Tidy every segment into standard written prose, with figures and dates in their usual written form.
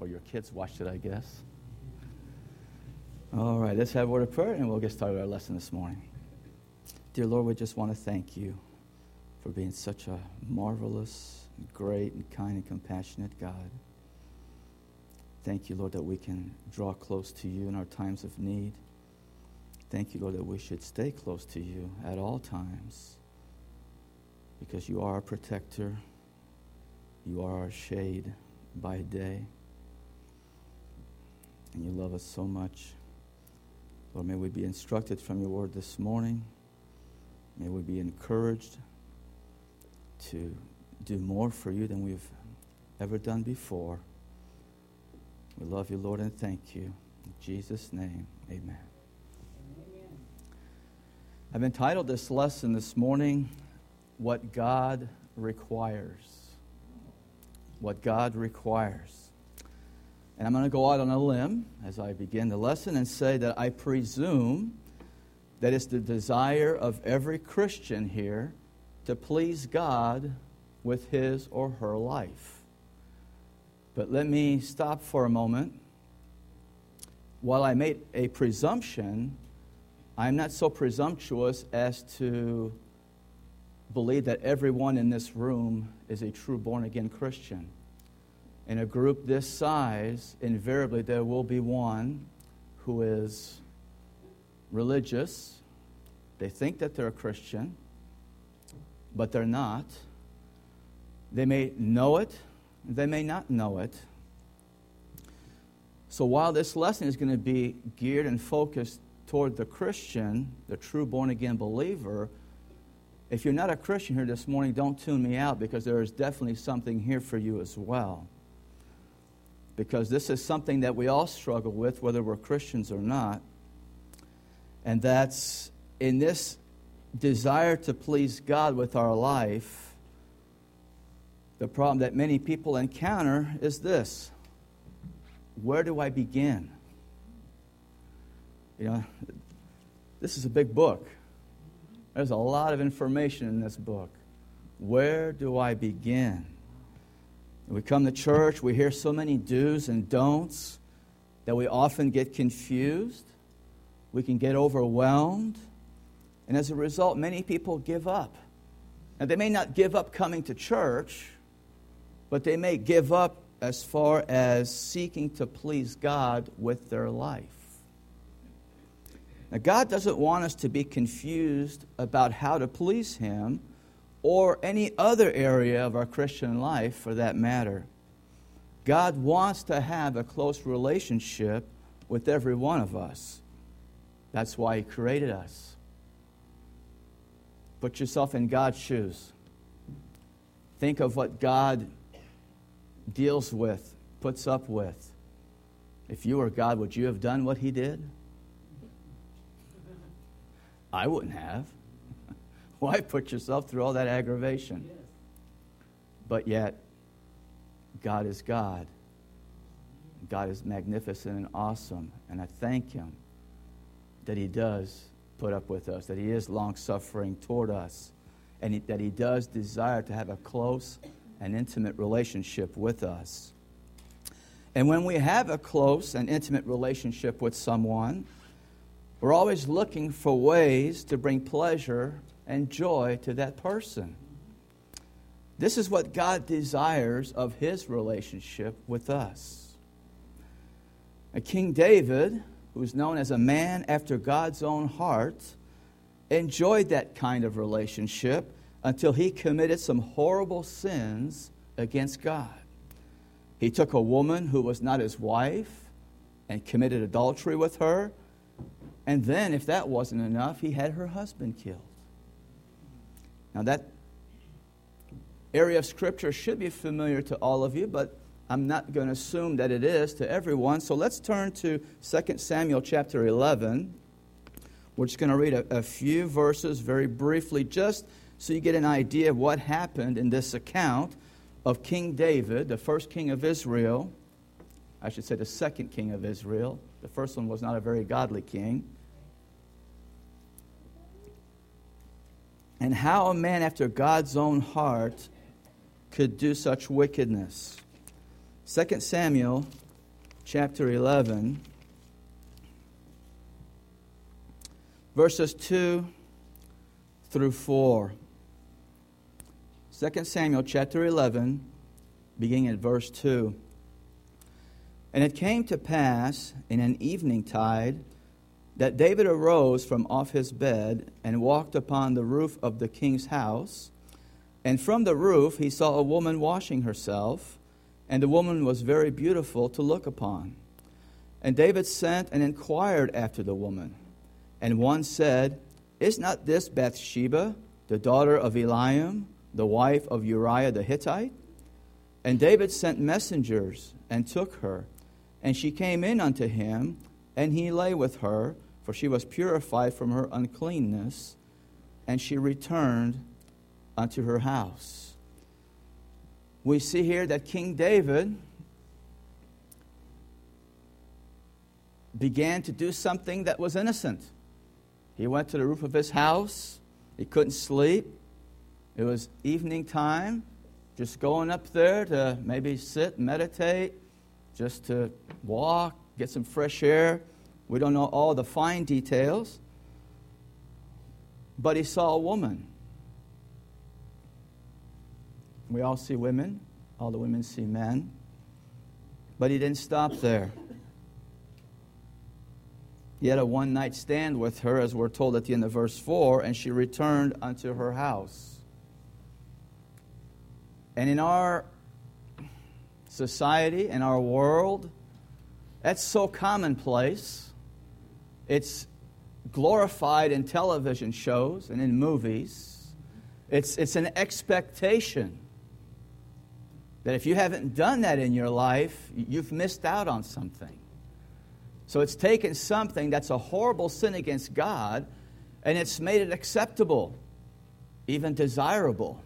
or your kids watched it, I guess. All right, let's have a word of prayer, and we'll get started with our lesson this morning. Dear Lord, we just want to thank you for being such a marvelous, great, and kind and compassionate God. Thank you, Lord, that we can draw close to you in our times of need. Thank you, Lord, that we should stay close to you at all times because you are our protector. You are our shade by day. And you love us so much. Lord, may we be instructed from your word this morning. May we be encouraged to do more for you than we've ever done before. We love you, Lord, and thank you. In Jesus' name, amen. I've entitled this lesson this morning, What God Requires. What God requires. And I'm going to go out on a limb as I begin the lesson and say that I presume that it's the desire of every Christian here to please God with his or her life. But let me stop for a moment. While I made a presumption, I'm not so presumptuous as to believe that everyone in this room is a true born-again Christian. In a group this size, invariably there will be one who is religious. They think that they're a Christian, but they're not. They may know it, they may not know it. So while this lesson is going to be geared and focused toward the Christian, the true born-again believer, if you're not a Christian here this morning, don't tune me out because there is definitely something here for you as well. Because this is something that we all struggle with, whether we're Christians or not. And that's in this desire to please God with our life, the problem that many people encounter is this. Where do I begin? You know, this is a big book. There's a lot of information in this book. Where do I begin? We come to church, we hear so many do's and don'ts that we often get confused. We can get overwhelmed. And as a result, many people give up. Now, they may not give up coming to church, but they may give up as far as seeking to please God with their life. Now, God doesn't want us to be confused about how to please Him or any other area of our Christian life for that matter. God wants to have a close relationship with every one of us. That's why He created us. Put yourself in God's shoes. Think of what God deals with, puts up with. If you were God, would you have done what He did? I wouldn't have. Why put yourself through all that aggravation? But yet, God is God. God is magnificent and awesome. And I thank Him that He does put up with us, that He is long-suffering toward us, and that He does desire to have a close and intimate relationship with us. And when we have a close and intimate relationship with someone, we're always looking for ways to bring pleasure and joy to that person. This is what God desires of His relationship with us. King David, who's known as a man after God's own heart, enjoyed that kind of relationship until he committed some horrible sins against God. He took a woman who was not his wife and committed adultery with her. And then, if that wasn't enough, he had her husband killed. Now, that area of Scripture should be familiar to all of you, but I'm not going to assume that it is to everyone. So let's turn to 2 Samuel chapter 11. We're just going to read a few verses very briefly, just so you get an idea of what happened in this account of King David, the first king of Israel. I should say the second king of Israel. The first one was not a very godly king. And how a man after God's own heart could do such wickedness. 2 Samuel chapter 11, verses 2 through 4. 2 Samuel chapter 11, beginning at verse 2. And it came to pass in an eventide that David arose from off his bed and walked upon the roof of the king's house. And from the roof he saw a woman washing herself, and the woman was very beautiful to look upon. And David sent and inquired after the woman. And one said, Is not this Bathsheba, the daughter of Eliam, the wife of Uriah the Hittite? And David sent messengers and took her. And she came in unto him, and he lay with her, for she was purified from her uncleanness, and she returned unto her house. We see here that King David began to do something that was innocent. He went to the roof of his house. He couldn't sleep. It was evening time, just going up there to maybe sit, meditate, just to walk, get some fresh air. We don't know all the fine details. But he saw a woman. We all see women. All the women see men. But he didn't stop there. He had a one-night stand with her, as we're told at the end of verse 4, and she returned unto her house. And in our society, in our world, that's so commonplace. It's glorified in television shows and in movies. It's an expectation that if you haven't done that in your life, you've missed out on something. So it's taken something that's a horrible sin against God, and it's made it acceptable, even desirable.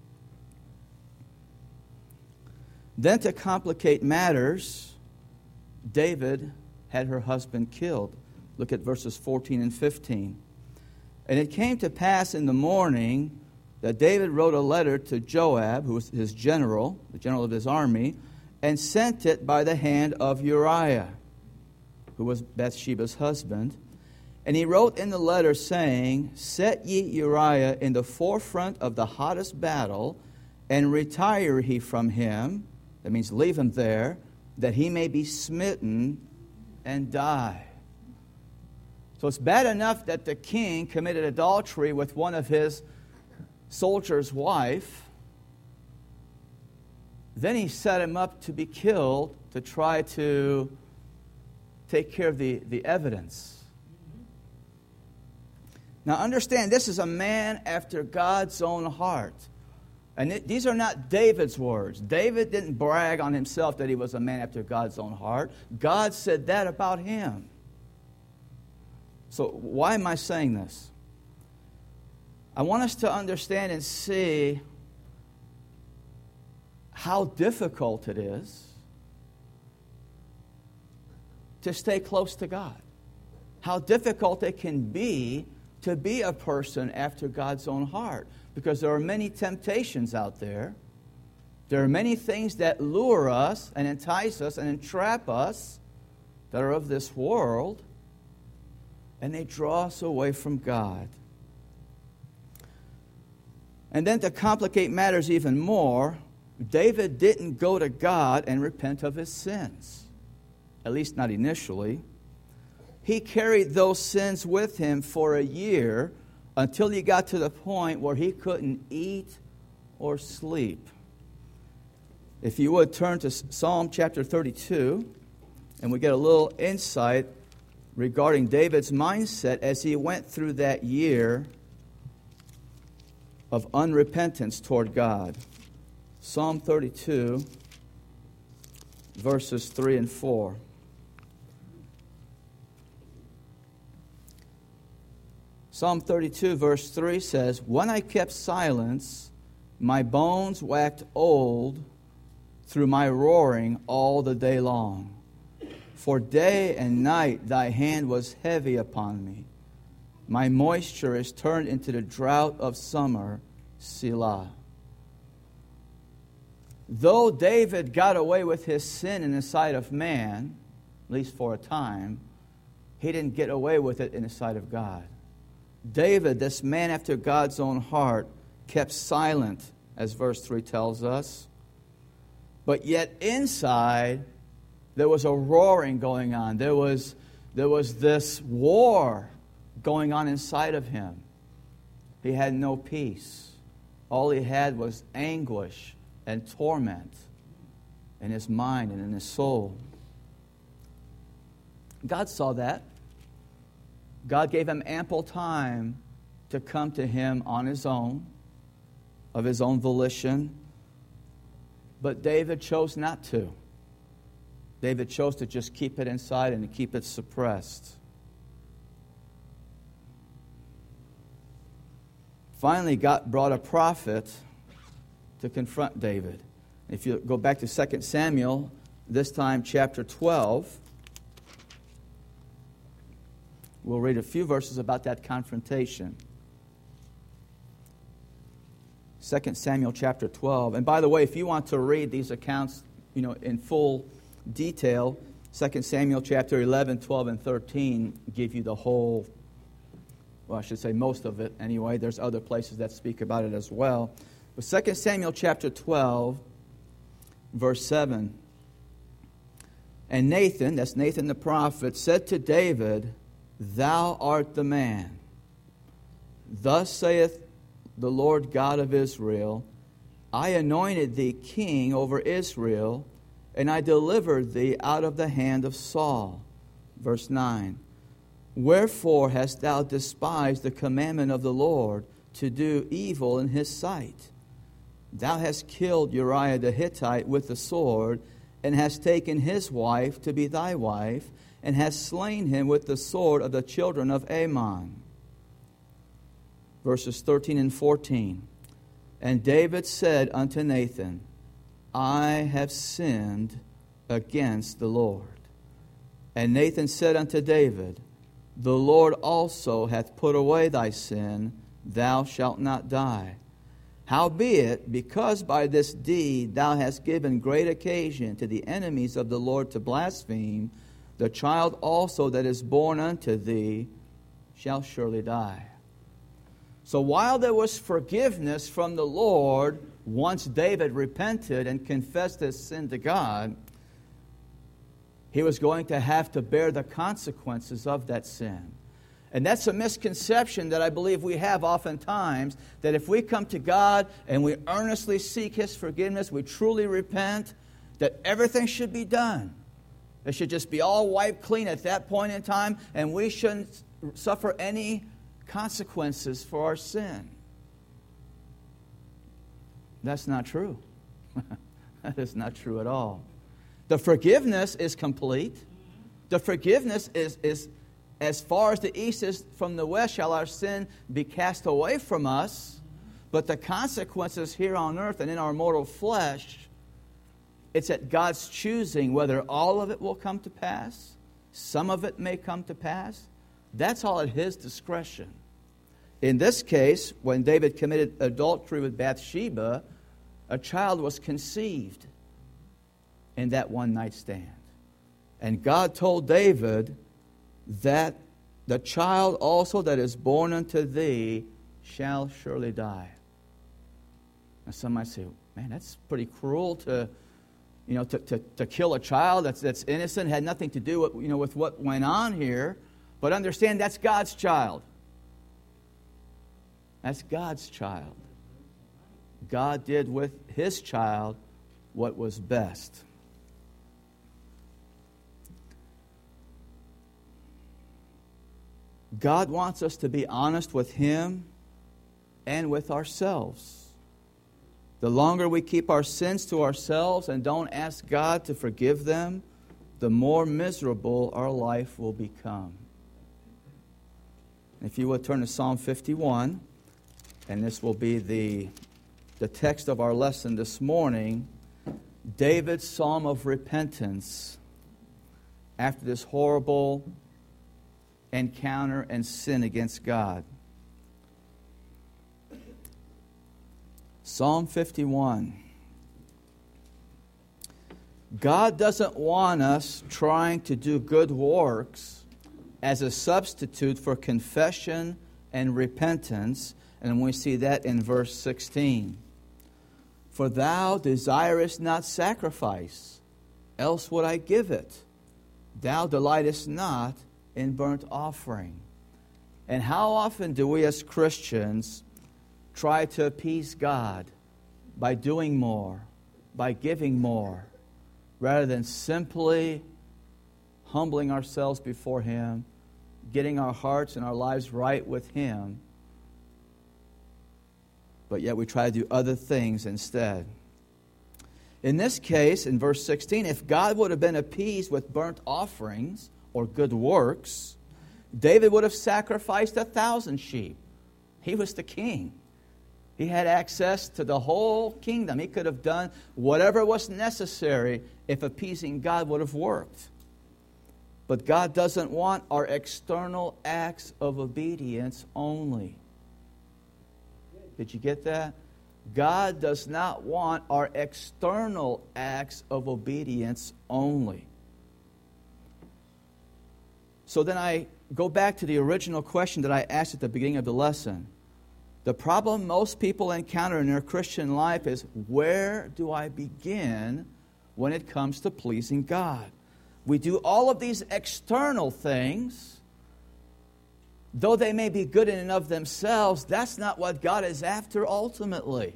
Then to complicate matters, David had her husband killed. Look at verses 14 and 15. And it came to pass in the morning that David wrote a letter to Joab, who was his general, the general of his army, and sent it by the hand of Uriah, who was Bathsheba's husband. And he wrote in the letter saying, Set ye Uriah in the forefront of the hottest battle, and retire he from him. That means leave him there, that he may be smitten and die. So it's bad enough that the king committed adultery with one of his soldiers' wife. Then he set him up to be killed to try to take care of the evidence. Now understand, this is a man after God's own heart. And these are not David's words. David didn't brag on himself that he was a man after God's own heart. God said that about him. So why am I saying this? I want us to understand and see how difficult it is to stay close to God. How difficult it can be to be a person after God's own heart. Because there are many temptations out there. There are many things that lure us and entice us and entrap us that are of this world. And they draw us away from God. And then to complicate matters even more, David didn't go to God and repent of his sins. At least not initially. He carried those sins with him for a year until he got to the point where he couldn't eat or sleep. If you would turn to Psalm chapter 32, and we get a little insight regarding David's mindset as he went through that year of unrepentance toward God. Psalm 32, verses 3 and 4. Psalm 32, verse 3 says, When I kept silence, my bones waxed old through my roaring all the day long. For day and night thy hand was heavy upon me. My moisture is turned into the drought of summer, Selah. Though David got away with his sin in the sight of man, at least for a time, he didn't get away with it in the sight of God. David, this man after God's own heart, kept silent, as verse 3 tells us. But yet inside, there was a roaring going on. There was this war going on inside of him. He had no peace. All he had was anguish and torment in his mind and in his soul. God saw that. God gave him ample time to come to him on his own, of his own volition. But David chose not to. David chose to just keep it inside and to keep it suppressed. Finally, God brought a prophet to confront David. If you go back to 2 Samuel, this time chapter 12, we'll read a few verses about that confrontation. 2 Samuel chapter 12. And by the way, if you want to read these accounts, in full detail, 2 Samuel chapter 11, 12, and 13 give you the whole, well, I should say most of it anyway. There's other places that speak about it as well. But 2 Samuel chapter 12, verse 7. And Nathan, that's Nathan the prophet, said to David, "Thou art the man. Thus saith the Lord God of Israel, I anointed thee king over Israel, and I delivered thee out of the hand of Saul." Verse 9. "Wherefore hast thou despised the commandment of the Lord to do evil in his sight? Thou hast killed Uriah the Hittite with the sword, and hast taken his wife to be thy wife, and hast slain him with the sword of the children of Ammon." Verses 13 and 14. "And David said unto Nathan, I have sinned against the Lord. And Nathan said unto David, The Lord also hath put away thy sin, thou shalt not die. Howbeit, because by this deed thou hast given great occasion to the enemies of the Lord to blaspheme, the child also that is born unto thee shall surely die." So while there was forgiveness from the Lord, once David repented and confessed his sin to God, he was going to have to bear the consequences of that sin. And that's a misconception that I believe we have oftentimes, that if we come to God and we earnestly seek his forgiveness, we truly repent, that everything should be done. It should just be all wiped clean at that point in time, and we shouldn't suffer any consequences for our sin. That's not true. That is not true at all. The forgiveness is complete. The forgiveness is as far as the east is from the west shall our sin be cast away from us. But the consequences here on earth and in our mortal flesh, it's at God's choosing whether all of it will come to pass. Some of it may come to pass. That's all at his discretion. In this case, when David committed adultery with Bathsheba, a child was conceived in that one night stand. And God told David that the child also that is born unto thee shall surely die. Now some might say, man, that's pretty cruel to kill a child that's innocent, had nothing to do with what went on here. But understand, that's God's child. That's God's child. God did with his child what was best. God wants us to be honest with him and with ourselves. The longer we keep our sins to ourselves and don't ask God to forgive them, the more miserable our life will become. If you would turn to Psalm 51, and this will be the text of our lesson this morning, David's psalm of repentance after this horrible encounter and sin against God. Psalm 51. God doesn't want us trying to do good works as a substitute for confession and repentance. And we see that in verse 16. For thou desirest not sacrifice, else would I give it. Thou delightest not in burnt offering. And how often do we as Christians try to appease God by doing more, by giving more, rather than simply humbling ourselves before Him, getting our hearts and our lives right with Him, but yet we try to do other things instead. In this case, in verse 16, if God would have been appeased with burnt offerings or good works, David would have sacrificed 1,000 sheep. He was the king. He had access to the whole kingdom. He could have done whatever was necessary if appeasing God would have worked. But God doesn't want our external acts of obedience only. Did you get that? God does not want our external acts of obedience only. So then I go back to the original question that I asked at the beginning of the lesson. The problem most people encounter in their Christian life is, where do I begin when it comes to pleasing God? We do all of these external things. Though they may be good in and of themselves, that's not what God is after ultimately.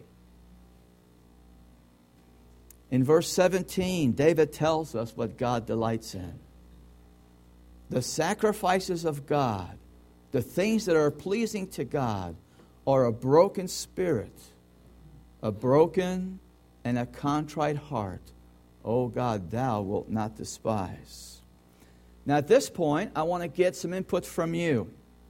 In verse 17, David tells us what God delights in. The sacrifices of God, the things that are pleasing to God, are a broken spirit, a broken and a contrite heart. O God, thou wilt not despise. Now at this point, I want to get some input from you.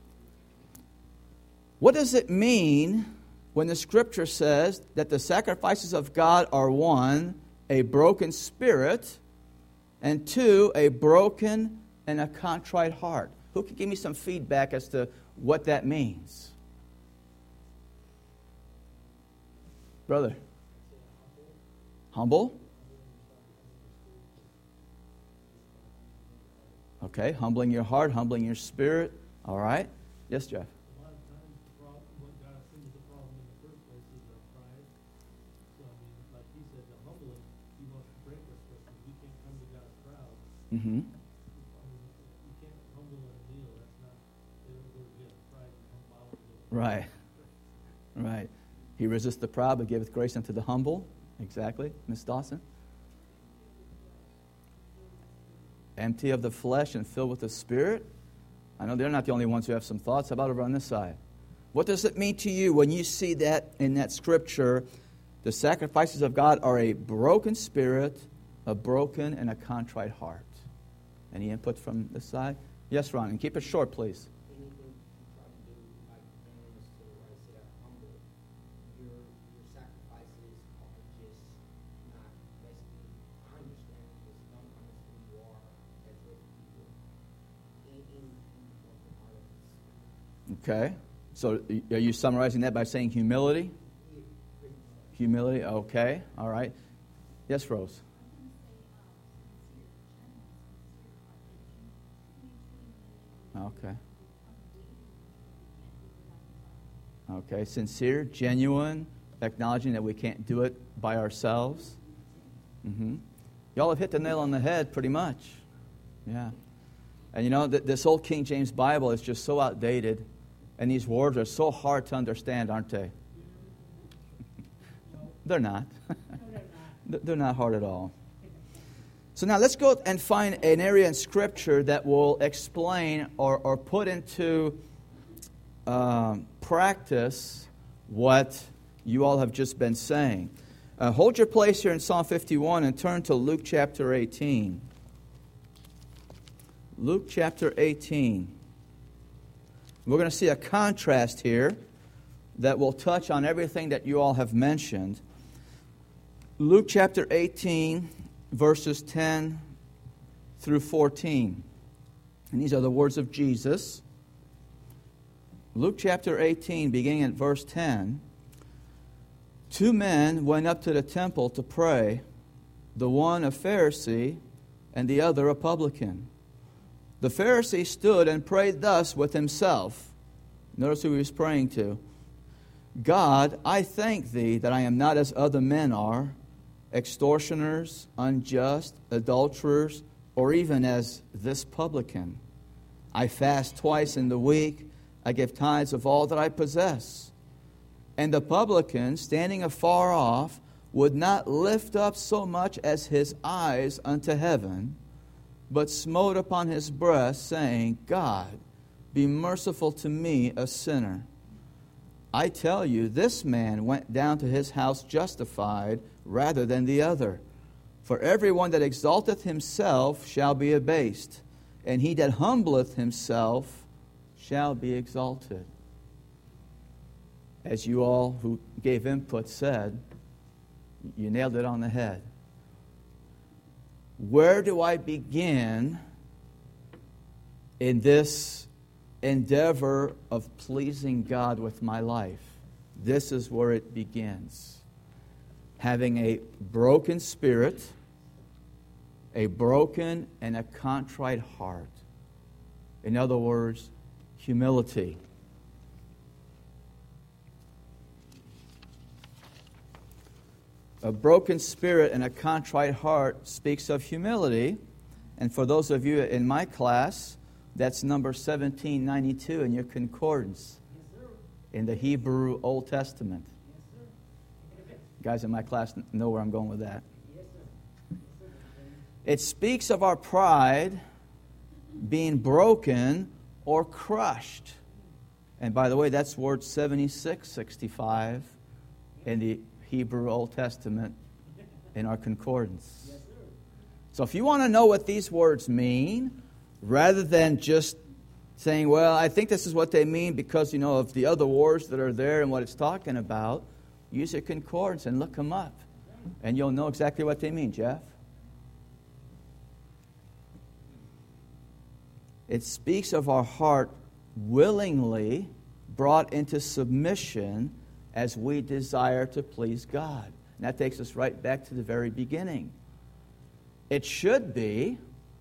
What does it mean when the Scripture says that the sacrifices of God are, 1, a broken spirit, and 2, a broken and a contrite heart? Who can give me some feedback as to what that means? Brother? Humble? Okay, humbling your heart, humbling your spirit. All right. Yes, Jeff? A lot of times, what God seems the problem in the first place is our pride. So, I mean, like he said, to humble him, he wants to break us because we can't come to God proud. Mm-hmm. I mean, you can't humble and kneel. That's not, they don't go together. Pride and humble. Right. Right. He resists the proud, but giveth grace unto the humble. Exactly. Miss Dawson? Empty of the flesh and filled with the Spirit. I know they're not the only ones who have some thoughts. How about over on this side? What does it mean to you when you see that in that Scripture? The sacrifices of God are a broken spirit, a broken and a contrite heart. Any input from this side? Yes, Ron, and keep it short, please. Anything you try to do, like Amos to where I say humble, your sacrifices are just not basically, I understand this, don't understand who you are as with people in the heart of this. Okay. So are you summarizing that by saying humility? Humility, okay. All right. Yes, Rose. Okay. Okay. Sincere, genuine, acknowledging that we can't do it by ourselves. Mm-hmm. Y'all have hit the nail on the head pretty much. Yeah. And you know, this old King James Bible is just so outdated, and these words are so hard to understand, aren't they? They're not. They're not hard at all. So now let's go and find an area in Scripture that will explain or put into practice what you all have just been saying. Hold your place here in Psalm 51 and turn to Luke chapter 18. Luke chapter 18. We're going to see a contrast here that will touch on everything that you all have mentioned. Luke chapter 18, verses 10 through 14. And these are the words of Jesus. Luke chapter 18, beginning at verse 10. 2 men went up to the temple to pray, the one a Pharisee and the other a publican. The Pharisee stood and prayed thus with himself. Notice who he was praying to. God, I thank thee that I am not as other men are, extortioners, unjust, adulterers, or even as this publican. I fast twice in the week. I give tithes of all that I possess. And the publican, standing afar off, would not lift up so much as his eyes unto heaven, but smote upon his breast, saying, God, be merciful to me, a sinner. I tell you, this man went down to his house justified rather than the other. For everyone that exalteth himself shall be abased, and he that humbleth himself shall be exalted. As you all who gave input said, you nailed it on the head. Where do I begin in this endeavor of pleasing God with my life? This is where it begins. Having a broken spirit, a broken and a contrite heart. In other words, humility. A broken spirit and a contrite heart speaks of humility. And for those of you in my class, that's number 1792 in your concordance. Yes, sir. In the Hebrew Old Testament. Yes, sir. Guys in my class know where I'm going with that. Yes, sir. Yes, sir. It speaks of our pride being broken or crushed. And by the way, that's word 7665 in the Hebrew Old Testament in our concordance. Yes, sir. So if you want to know what these words mean, rather than just saying, well, I think this is what they mean because, of the other words that are there and what it's talking about, use your concordance and look them up. And you'll know exactly what they mean, Jeff. It speaks of our heart willingly brought into submission as we desire to please God. And that takes us right back to the very beginning. It should be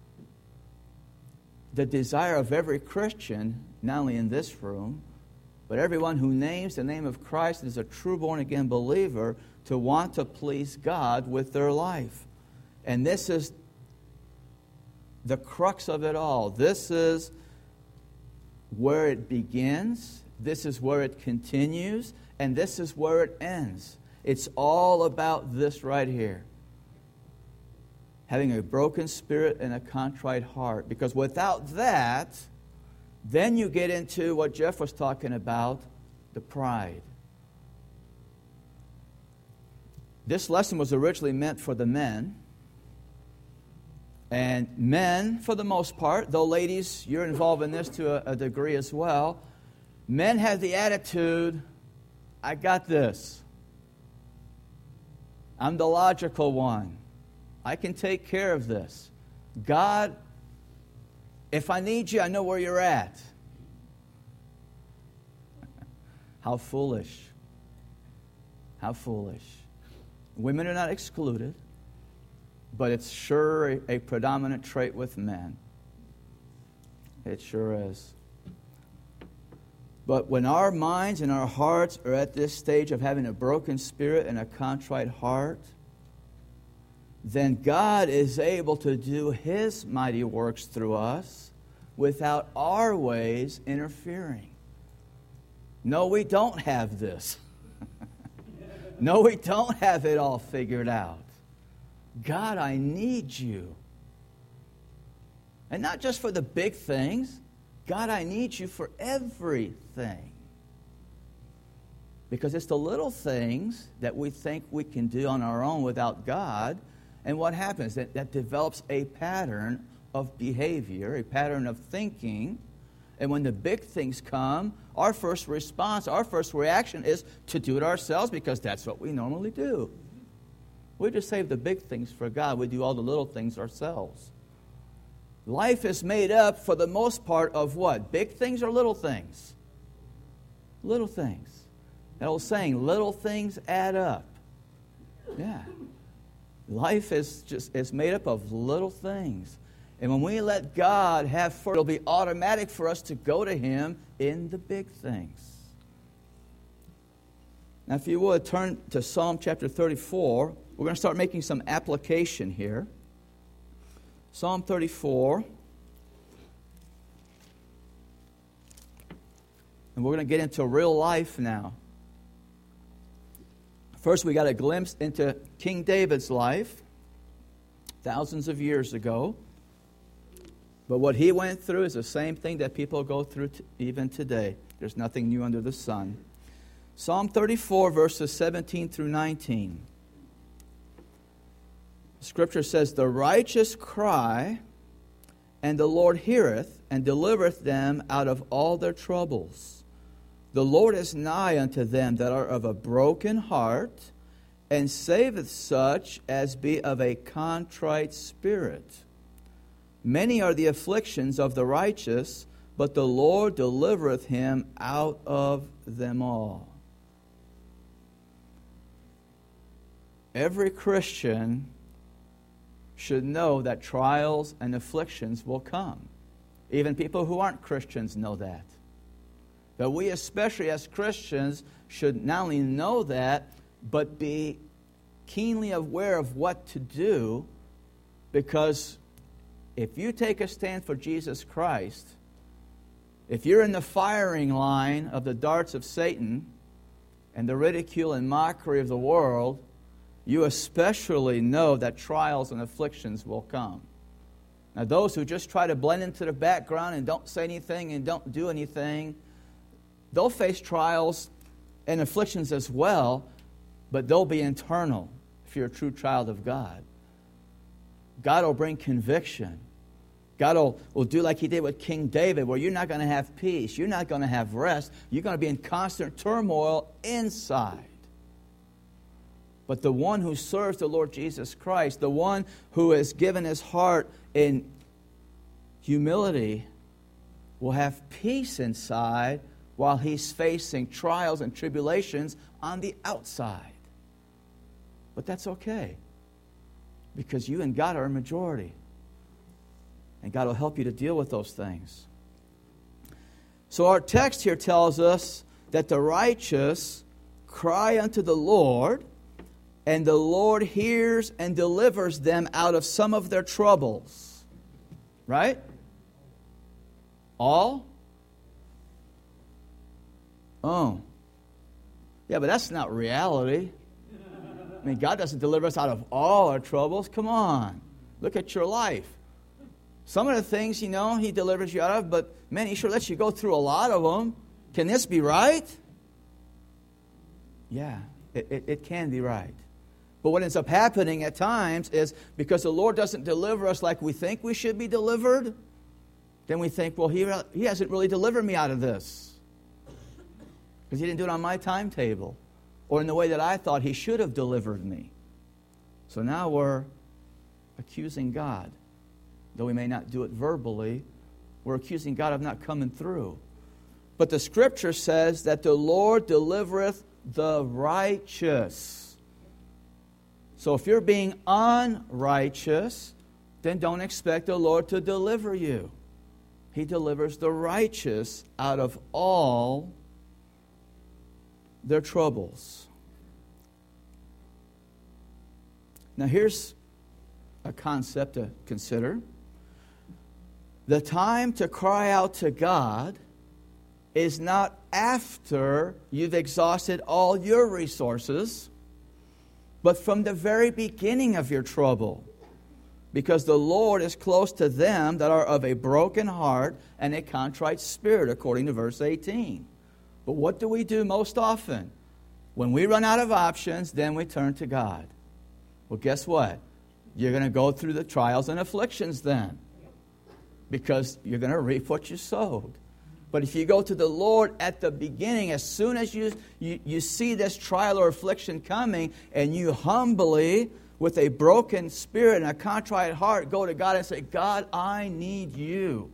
the desire of every Christian, not only in this room, but everyone who names the name of Christ and is a true born-again believer, to want to please God with their life. And this is the crux of it all. This is where it begins. This is where it continues. And this is where it ends. It's all about this right here. Having a broken spirit and a contrite heart. Because without that, then you get into what Jeff was talking about, the pride. This lesson was originally meant for the men. And men, for the most part, though ladies, you're involved in this to a degree as well, men have the attitude, I got this. I'm the logical one. I can take care of this. God, if I need you, I know where you're at. How foolish. How foolish. Women are not excluded, but it's sure a predominant trait with men. It sure is. But when our minds and our hearts are at this stage of having a broken spirit and a contrite heart, then God is able to do His mighty works through us without our ways interfering. No, we don't have this. No, we don't have it all figured out. God, I need you. And not just for the big things. God, I need you for everything. Because it's the little things that we think we can do on our own without God. And what happens? That develops a pattern of behavior, a pattern of thinking. And when the big things come, our first response, our first reaction is to do it ourselves because that's what we normally do. We just save the big things for God. We do all the little things ourselves. Life is made up, for the most part, of what? Big things or little things? Little things. That old saying, little things add up. Yeah. Life is made up of little things. And when we let God have first, it'll be automatic for us to go to Him in the big things. Now, if you would, turn to Psalm chapter 34. We're going to start making some application here. Psalm 34. And we're going to get into real life now. First, we got a glimpse into King David's life thousands of years ago. But what he went through is the same thing that people go through even today. There's nothing new under the sun. Psalm 34, verses 17 through 19. Scripture says, "The righteous cry, and the Lord heareth, and delivereth them out of all their troubles. The Lord is nigh unto them that are of a broken heart, and saveth such as be of a contrite spirit. Many are the afflictions of the righteous, but the Lord delivereth him out of them all." Every Christian should know that trials and afflictions will come. Even people who aren't Christians know that. But we, especially as Christians, should not only know that, but be keenly aware of what to do, because if you take a stand for Jesus Christ, if you're in the firing line of the darts of Satan and the ridicule and mockery of the world, you especially know that trials and afflictions will come. Now, those who just try to blend into the background and don't say anything and don't do anything, they'll face trials and afflictions as well, but they'll be internal if you're a true child of God. God will bring conviction. God will do like He did with King David, where you're not going to have peace. You're not going to have rest. You're going to be in constant turmoil inside. But the one who serves the Lord Jesus Christ, the one who has given his heart in humility, will have peace inside while he's facing trials and tribulations on the outside. But that's okay, because you and God are a majority. And God will help you to deal with those things. So our text here tells us that the righteous cry unto the Lord, and the Lord hears and delivers them out of some of their troubles. Right? All? Oh. Yeah, but that's not reality. I mean, God doesn't deliver us out of all our troubles. Come on. Look at your life. Some of the things, He delivers you out of, but man, He sure lets you go through a lot of them. Can this be right? Yeah, it can be right. But what ends up happening at times is, because the Lord doesn't deliver us like we think we should be delivered, then we think, well, He hasn't really delivered me out of this, because He didn't do it on my timetable or in the way that I thought He should have delivered me. So now we're accusing God. Though we may not do it verbally, we're accusing God of not coming through. But the Scripture says that the Lord delivereth the righteous. So if you're being unrighteous, then don't expect the Lord to deliver you. He delivers the righteous out of all their troubles. Now here's a concept to consider. The time to cry out to God is not after you've exhausted all your resources, but from the very beginning of your trouble. Because the Lord is close to them that are of a broken heart and a contrite spirit, according to verse 18. But what do we do most often? When we run out of options, then we turn to God. Well, guess what? You're going to go through the trials and afflictions then, because you're going to reap what you sowed. But if you go to the Lord at the beginning, as soon as you see this trial or affliction coming, and you humbly, with a broken spirit and a contrite heart, go to God and say, God, I need you.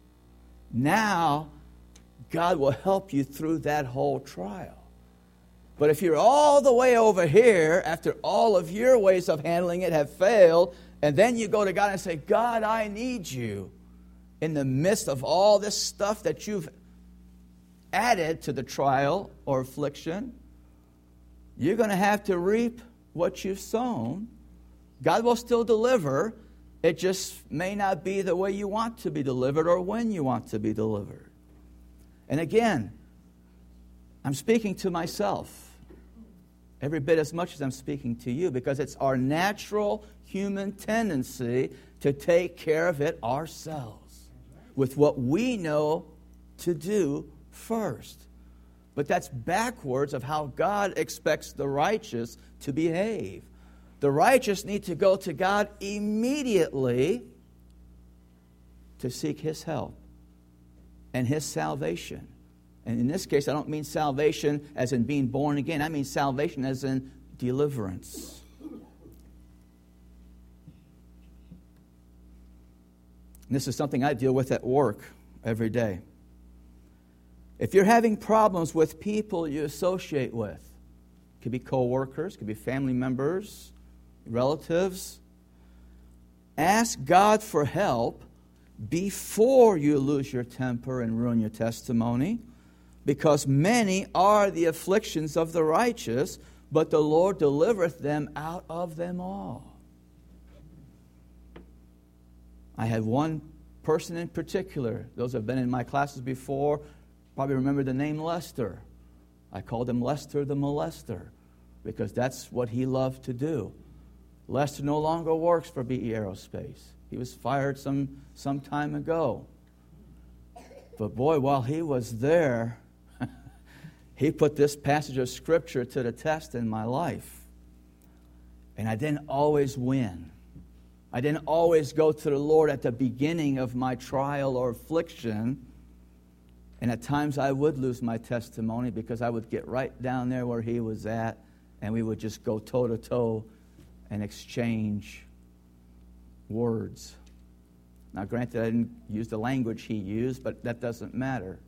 Now, God will help you through that whole trial. But if you're all the way over here, after all of your ways of handling it have failed, and then you go to God and say, God, I need you, in the midst of all this stuff that you've added to the trial or affliction, you're going to have to reap what you've sown. God will still deliver. It just may not be the way you want to be delivered or when you want to be delivered. And again, I'm speaking to myself every bit as much as I'm speaking to you, because it's our natural human tendency to take care of it ourselves with what we know to do first. But that's backwards of how God expects the righteous to behave. The righteous need to go to God immediately to seek His help and His salvation. And in this case, I don't mean salvation as in being born again. I mean salvation as in deliverance. And this is something I deal with at work every day. If you're having problems with people you associate with, it could be co-workers, it could be family members, relatives, ask God for help before you lose your temper and ruin your testimony, because many are the afflictions of the righteous, but the Lord delivereth them out of them all. I had one person in particular, those who have been in my classes before probably remember the name Lester. I called him Lester the Molester, because that's what he loved to do. Lester no longer works for BE Aerospace. He was fired some time ago. But boy, while he was there, he put this passage of Scripture to the test in my life. And I didn't always win. I didn't always go to the Lord at the beginning of my trial or affliction. And at times I would lose my testimony, because I would get right down there where he was at, and we would just go toe-to-toe and exchange words. Now, granted, I didn't use the language he used, but that doesn't matter.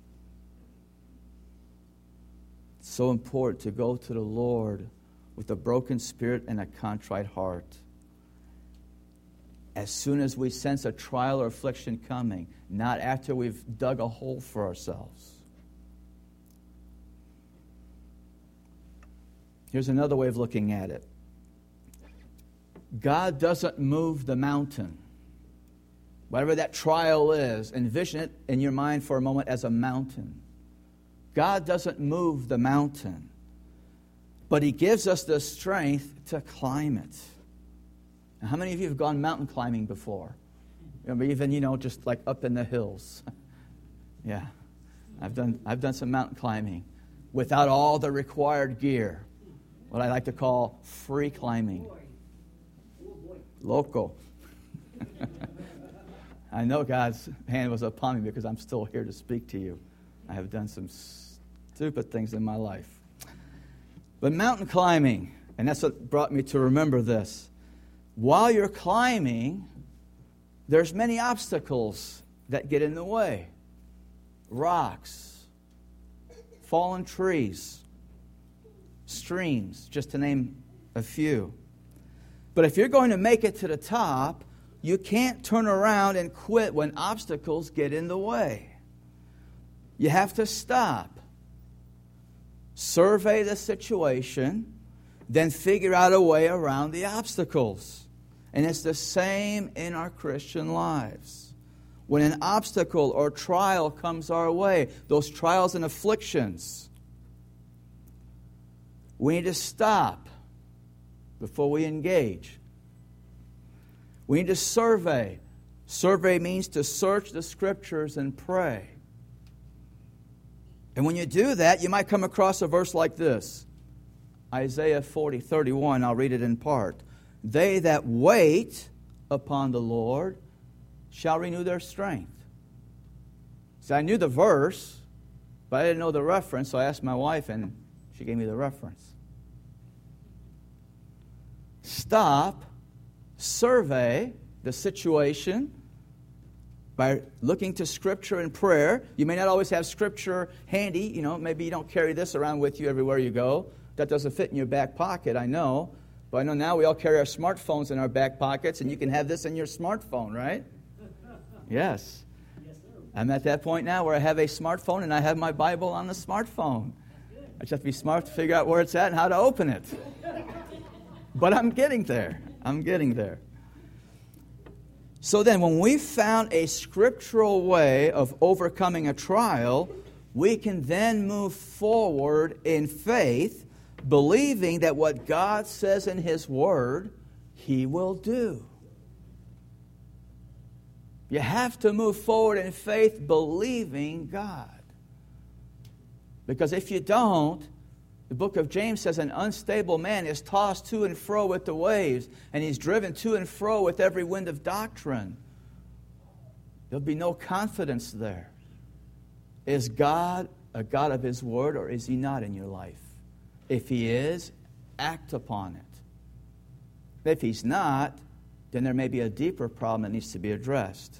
It's so important to go to the Lord with a broken spirit and a contrite heart. As soon as we sense a trial or affliction coming, not after we've dug a hole for ourselves. Here's another way of looking at it. God doesn't move the mountain. Whatever that trial is, envision it in your mind for a moment as a mountain. God doesn't move the mountain, but He gives us the strength to climb it. Now, how many of you have gone mountain climbing before? Even, just like up in the hills. Yeah, I've done some mountain climbing without all the required gear. What I like to call free climbing. Local. I know God's hand was upon me, because I'm still here to speak to you. I have done some stupid things in my life. But mountain climbing, and that's what brought me to remember this. While you're climbing, there's many obstacles that get in the way. Rocks, fallen trees, streams, just to name a few. But if you're going to make it to the top, you can't turn around and quit when obstacles get in the way. You have to stop, survey the situation, then figure out a way around the obstacles. And it's the same in our Christian lives. When an obstacle or trial comes our way, those trials and afflictions, we need to stop before we engage. We need to survey. Survey means to search the Scriptures and pray. And when you do that, you might come across a verse like this. Isaiah 40:31, I'll read it in part. They that wait upon the Lord shall renew their strength. See, I knew the verse, but I didn't know the reference, so I asked my wife, and she gave me the reference. Stop, survey the situation by looking to Scripture and prayer. You may not always have Scripture handy. You know, maybe you don't carry this around with you everywhere you go. That doesn't fit in your back pocket, I know. But I know now we all carry our smartphones in our back pockets, and you can have this in your smartphone, right? Yes. Yes, sir. I'm at that point now where I have a smartphone, and I have my Bible on the smartphone. I just have to be smart to figure out where it's at and how to open it. But I'm getting there. I'm getting there. So then, when we found a scriptural way of overcoming a trial, we can then move forward in faith, believing that what God says in His Word, He will do. You have to move forward in faith, believing God. Because if you don't, the book of James says an unstable man is tossed to and fro with the waves, and he's driven to and fro with every wind of doctrine. There'll be no confidence there. Is God a God of His Word, or is He not in your life? If He is, act upon it. If He's not, then there may be a deeper problem that needs to be addressed.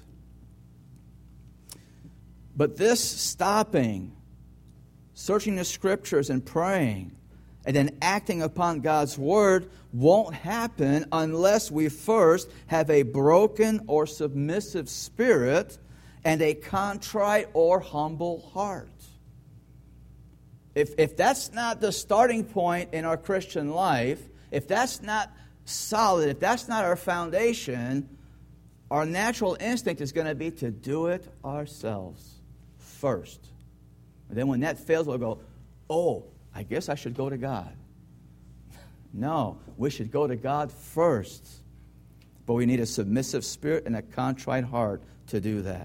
But this stopping, searching the Scriptures and praying, and then acting upon God's Word won't happen unless we first have a broken or submissive spirit and a contrite or humble heart. If that's not the starting point in our Christian life, if that's not solid, if that's not our foundation, our natural instinct is going to be to do it ourselves first. And then when that fails, we'll go, oh, I guess I should go to God. No, we should go to God first. But we need a submissive spirit and a contrite heart to do that.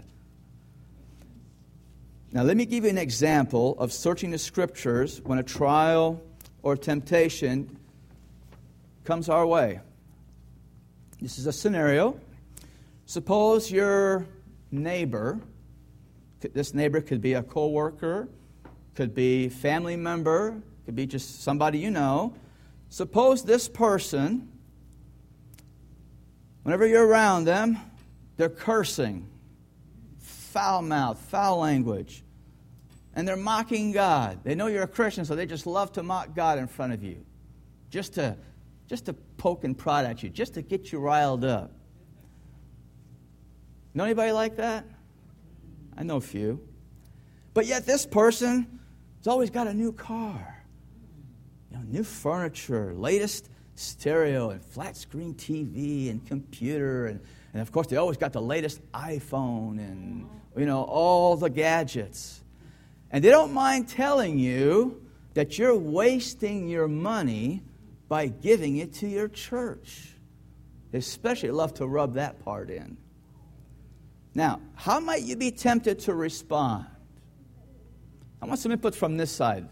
Now, let me give you an example of searching the Scriptures when a trial or temptation comes our way. This is a scenario. Suppose your neighbor, this neighbor could be a coworker, could be a family member, could be just somebody you know. Suppose this person, whenever you're around them, they're cursing, foul mouth, foul language, and they're mocking God. They know you're a Christian, so they just love to mock God in front of you, just to poke and prod at you, just to get you riled up. Know anybody like that? I know a few. But yet this person has always got a new car, new furniture, latest stereo and flat screen TV and computer, and of course they always got the latest iPhone and all the gadgets. And they don't mind telling you that you're wasting your money by giving it to your church. They especially love to rub that part in. Now, how might you be tempted to respond? I want some input from this side.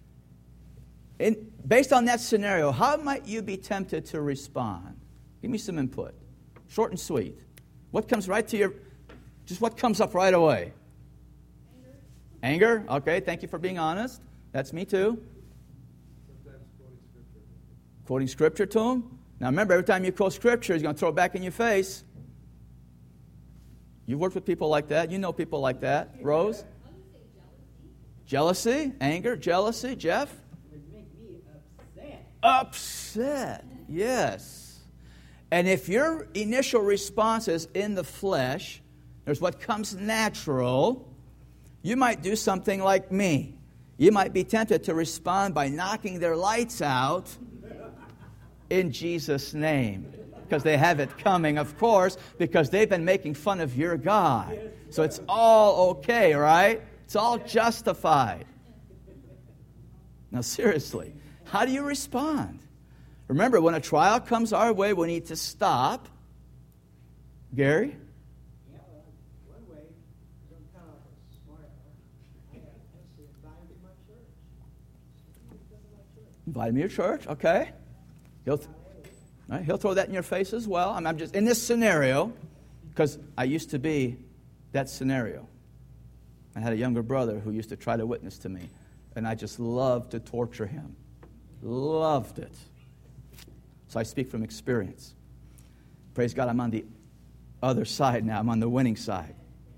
Based on that scenario, how might you be tempted to respond? Give me some input. Short and sweet. What comes right to what comes up right away? Anger? Okay, thank you for being honest. That's me too. Sometimes Quoting Scripture to them? Now remember, every time you quote Scripture, he's going to throw it back in your face. You've worked with people like that. You know people like that. Rose? Jealousy? Anger? Jealousy? Jeff? It would make me upset. Upset, yes. And if your initial response is in the flesh, there's what comes natural, you might do something like me. You might be tempted to respond by knocking their lights out in Jesus' name. Because they have it coming, of course, because they've been making fun of your God. So it's all okay, right? It's all justified. Now, seriously, how do you respond? Remember, when a trial comes our way, we need to stop. Gary? Yeah, one way, because I'm kind of a smart aleck, I just invite him to my church. Invite him to your church, okay. He'll throw that in your face as well. I'm just in this scenario, because I used to be that scenario. I had a younger brother who used to try to witness to me, and I just loved to torture him. Loved it. So I speak from experience. Praise God, I'm on the other side now. I'm on the winning side.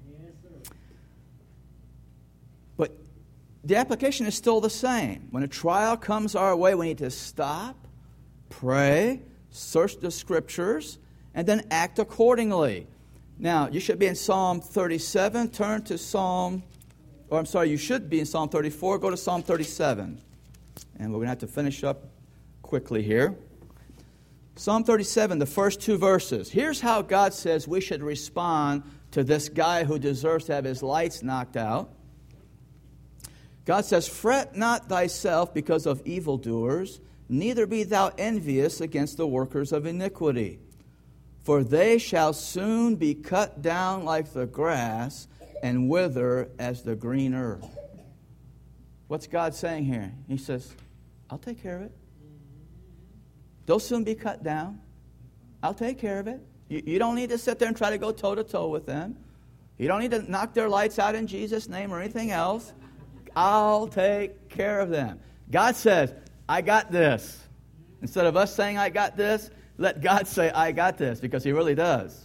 the application is still the same. When a trial comes our way, we need to stop, pray, search the Scriptures, and then act accordingly. Now, you should be in Psalm 37. Turn to you should be in Psalm 34. Go to Psalm 37. And we're going to have to finish up quickly here. Psalm 37, the first 2 verses. Here's how God says we should respond to this guy who deserves to have his lights knocked out. God says, "Fret not thyself because of evildoers, neither be thou envious against the workers of iniquity. For they shall soon be cut down like the grass and wither as the green herb." What's God saying here? He says, I'll take care of it. They'll soon be cut down. I'll take care of it. You don't need to sit there and try to go toe-to-toe with them. You don't need to knock their lights out in Jesus' name or anything else. I'll take care of them. God says, I got this. Instead of us saying, I got this, let God say, I got this, because He really does.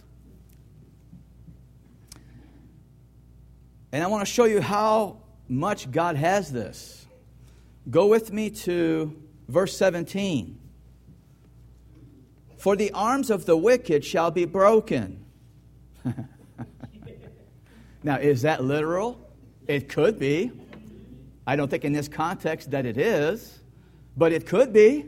And I want to show you how much God has this. Go with me to verse 17. "For the arms of the wicked shall be broken." Now, is that literal? It could be. I don't think in this context that it is, but it could be.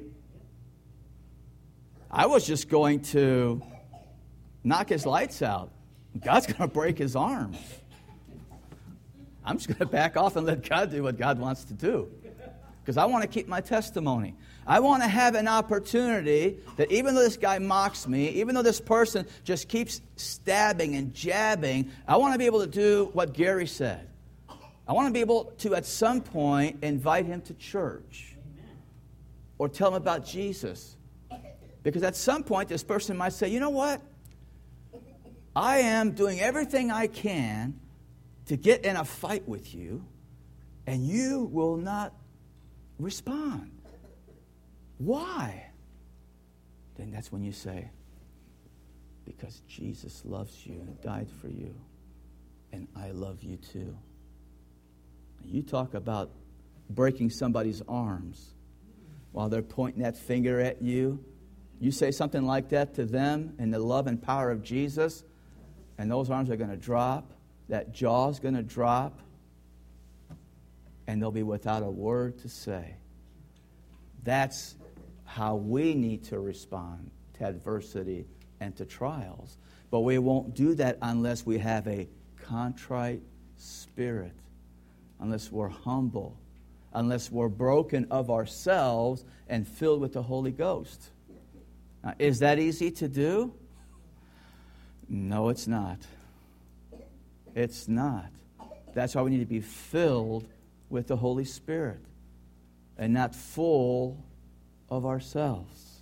I was just going to knock his lights out. God's going to break his arms. I'm just going to back off and let God do what God wants to do, because I want to keep my testimony. I want to have an opportunity that even though this guy mocks me, even though this person just keeps stabbing and jabbing, I want to be able to do what Gary said. I want to be able to, at some point, invite him to church or tell him about Jesus. Because at some point, this person might say, you know what? I am doing everything I can to get in a fight with you, and you will not respond. Why? Then that's when you say, because Jesus loves you and died for you, and I love you too. You talk about breaking somebody's arms while they're pointing that finger at you. You say something like that to them in the love and power of Jesus, and those arms are going to drop. That jaw's going to drop, and they'll be without a word to say. That's how we need to respond to adversity and to trials. But we won't do that unless we have a contrite spirit, unless we're humble, unless we're broken of ourselves and filled with the Holy Ghost. Now, is that easy to do? No, it's not. It's not. That's why we need to be filled with the Holy Spirit and not full of ourselves.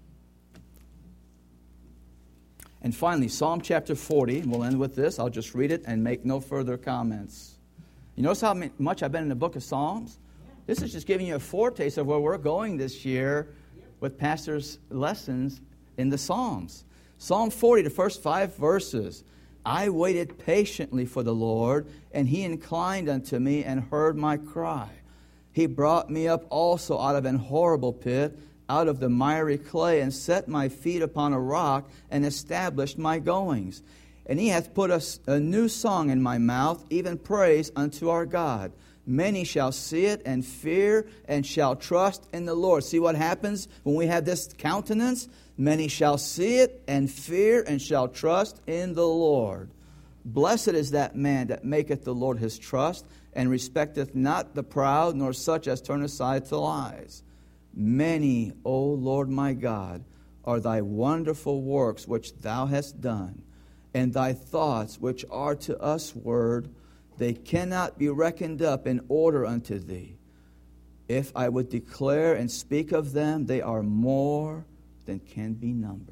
And finally, Psalm chapter 40. We'll end with this. I'll just read it and make no further comments. You notice how much I've been in the book of Psalms? This is just giving you a foretaste of where we're going this year with Pastor's lessons in the Psalms. Psalm 40, the first 5 verses. "I waited patiently for the Lord, and He inclined unto me and heard my cry. He brought me up also out of an horrible pit, out of the miry clay, and set my feet upon a rock, and established my goings. And He hath put a new song in my mouth, even praise unto our God. Many shall see it and fear, and shall trust in the Lord." See what happens when we have this countenance? Many shall see it and fear, and shall trust in the Lord. "Blessed is that man that maketh the Lord his trust, and respecteth not the proud, nor such as turn aside to lies. Many, O Lord my God, are thy wonderful works which thou hast done, and thy thoughts which are to us word, they cannot be reckoned up in order unto thee. If I would declare and speak of them, they are more than can be numbered."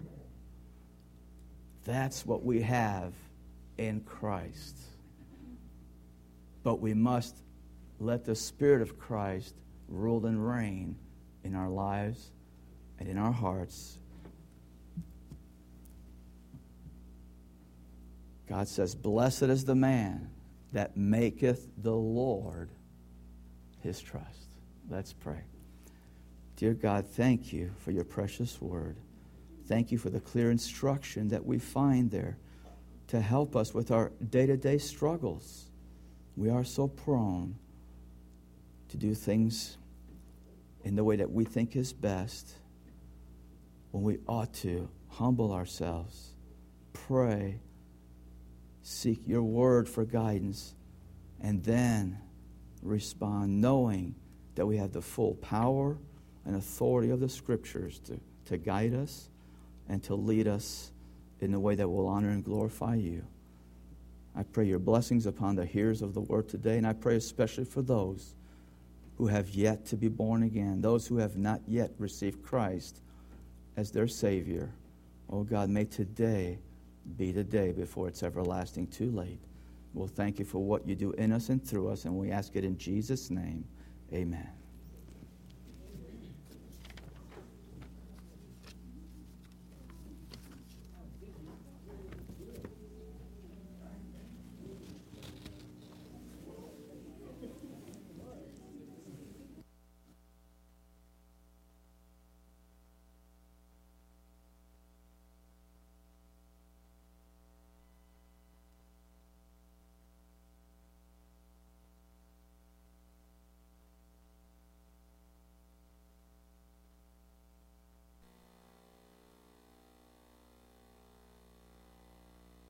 That's what we have in Christ. But we must let the Spirit of Christ rule and reign in our lives and in our hearts. God says, "Blessed is the man that maketh the Lord his trust. Let's pray. Dear God, thank you for your precious word. Thank you for the clear instruction that we find there to help us with our day-to-day struggles. We are so prone to do things in the way that we think is best when we ought to humble ourselves, pray, seek your word for guidance, and then respond knowing that we have the full power and authority of the Scriptures to guide us and to lead us in the way that will honor and glorify you. I pray your blessings upon the hearers of the word today, and I pray especially for those who have yet to be born again, those who have not yet received Christ as their Savior. Oh God, may today be the day before it's everlasting too late. We'll thank you for what you do in us and through us, and we ask it in Jesus' name. Amen.